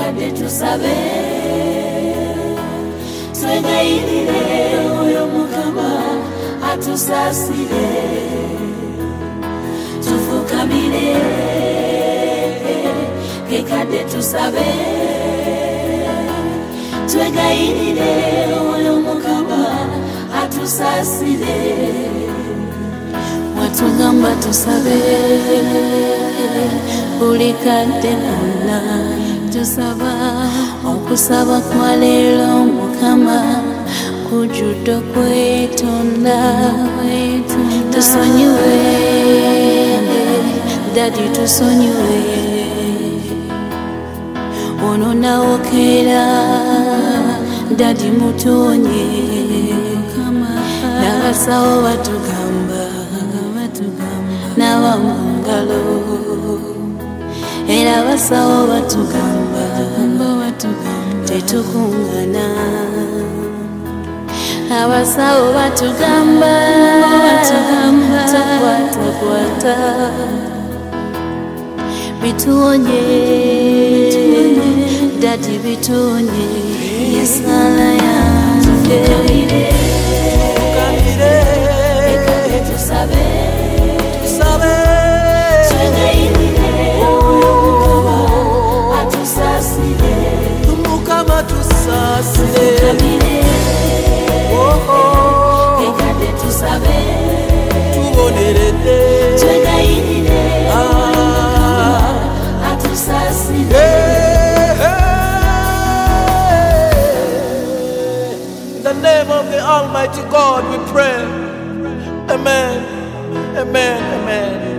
Kekadde tusabe twegayirire oyo Mukama atusaasire tufukamire kekadde tusabe twegayirire oyo Mukama atusaasire watugamba tusabe buli kadde konna tusaba okusaba kwa leero Mukama kujjudde okwetonda tusonyiwe dadi tusonyiwe ono nawokeera dadi mutonye n'abasawo batugamba n'aba mu ngalo era abasawo batugamba tetukungana abasawo batugamba tukwatakwata bituwonye dadi bituwonye yesala yange kekadde tusabe kekadde tusabe tubonerede twegayirire atusaasire. In the name of the Almighty God we pray. Amen. Amen. Amen.